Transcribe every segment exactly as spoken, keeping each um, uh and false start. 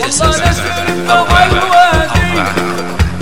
ستة سبعة أربعة أربعة.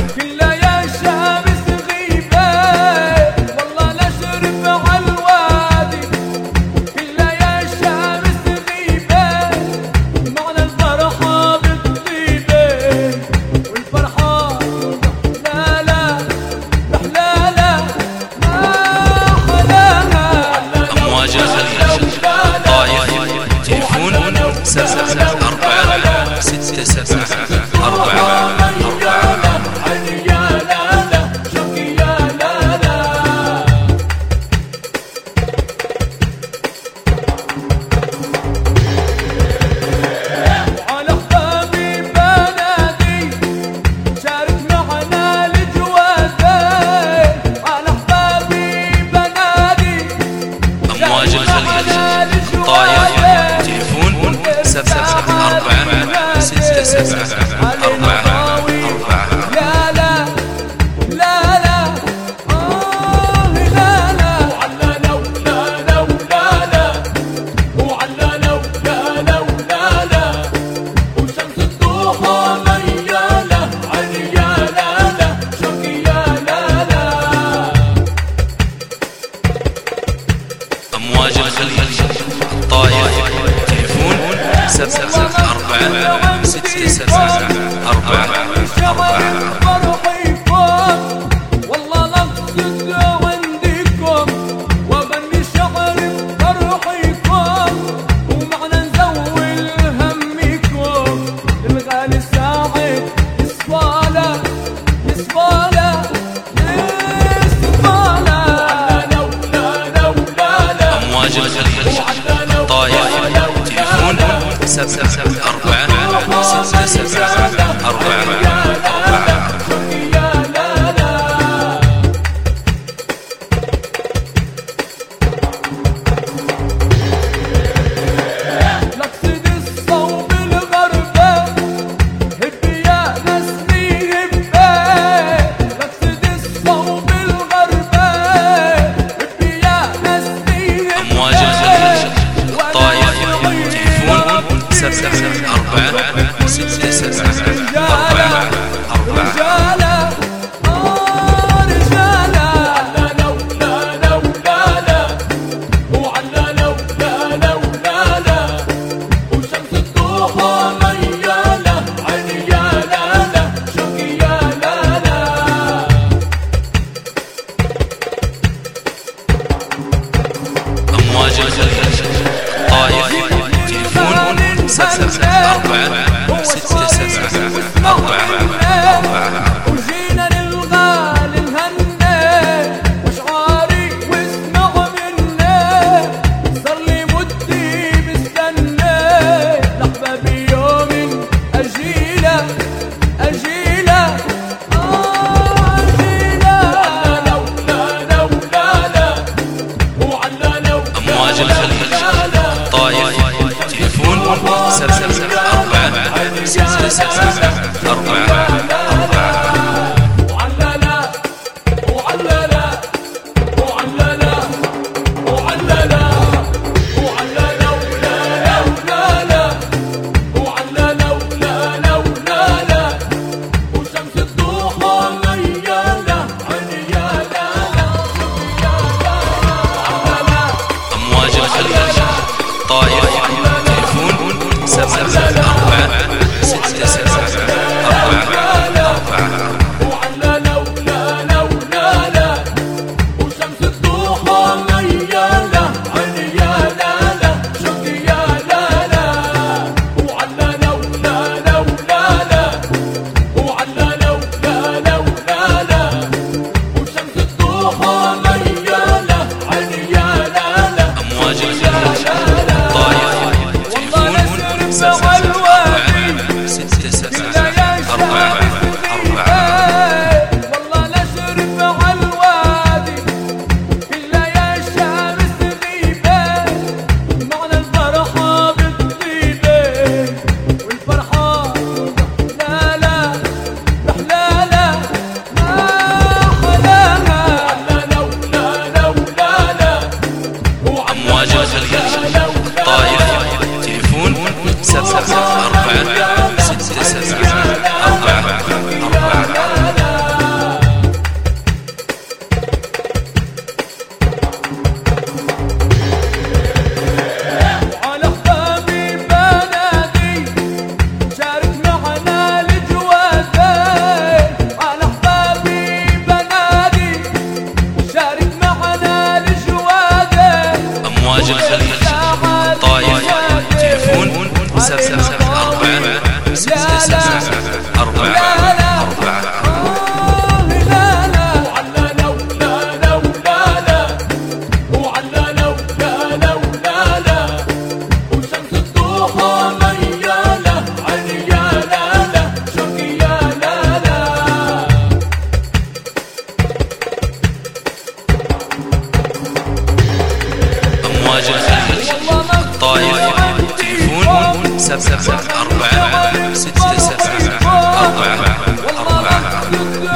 أربعة ستة سبعة أربعة أربعة. أمواج الخليج طايف تليفون سبعة أربعة ستة سبعة أربعة أربعة. لا لا لا لا آه لا لا وعلى لو لا لو لا لا وعلى لو لا لو لا لا وشمس الضحى ميالة عريالة شقية لا لا. أمواج الخليج طايف تليفون سبعة أربعة ستة سبعة أربعة أربعة. والله لقصد عندكم وغني شعر فرحكم ومعنى نزول همكم الغالي ساعد يصفاله يصفاله يصفاله. لو لا لو لا لا أمواج الخليج طايف تليفون سبعة أربعة ستة سبعة أربعة أربعة. سبعة أربعة ستة سبعة أربعة أربعة. أمواج الخليج طايف تليفون سبعة أربعة ستة سبعة أربعة أربعة. وجينا للغالي نهني وشعاري واسمع مني صار لي مدي مستني لأحبابي يوم أجيله أجيله آه أجيله. لو لا لو لا لا وعلى لو. أمواج الخليج طايف تليفون سبعة أربعة ستة سبعة أربعة أربعة. وعلى لا وعلى لا وعلى لا وعلى لا وعلى لو لا لو لا لا وعلى لو لا لو لا لا وشمس الضحى ميالة عريالة أمواج الخليج طايف تليفون سبعة أربعة ستة سبعة سبعة أربعة ستة سبعة أربعة أربعة. أمواج الخليج الطائف تليفون سبعة أربعة ستة سبعة أربعة أربعة.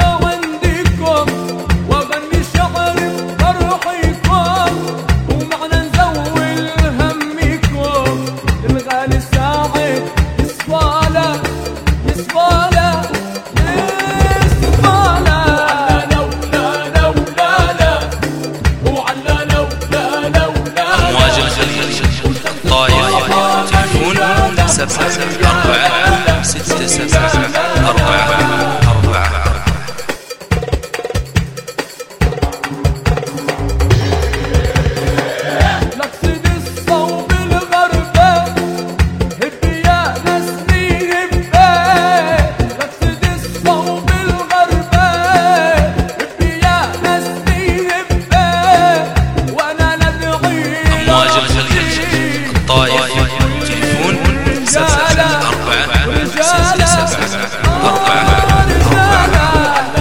سبعة أربعة ستة سبعة أربعة أربعة. نقصد الصوب الغربة هب يا نسمي هبة، نقصد الصوب الغربة هب يا نسمي هبة، وأنا ندعي أمواج الخليج الطائف تليفون سبعة أربعة ستة سبعة أربعة أربعة.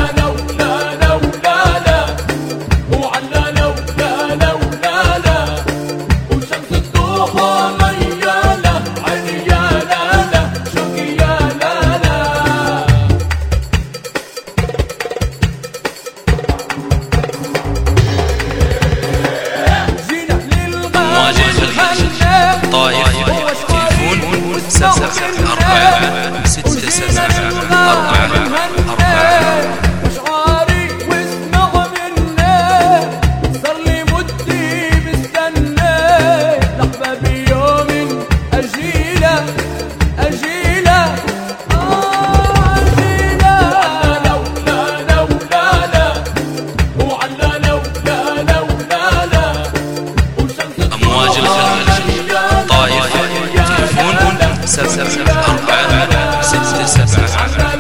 أمواج الخليج الطائف تليفون سبعة أربعة ستة سبعة أربعة أربعة. مشعاري واسمع مني صار لي مدي مستني لأحبابي يوم أجيله أجيله أمواج الخليج الطائف تليفون سبعة أربعة ستة سبعة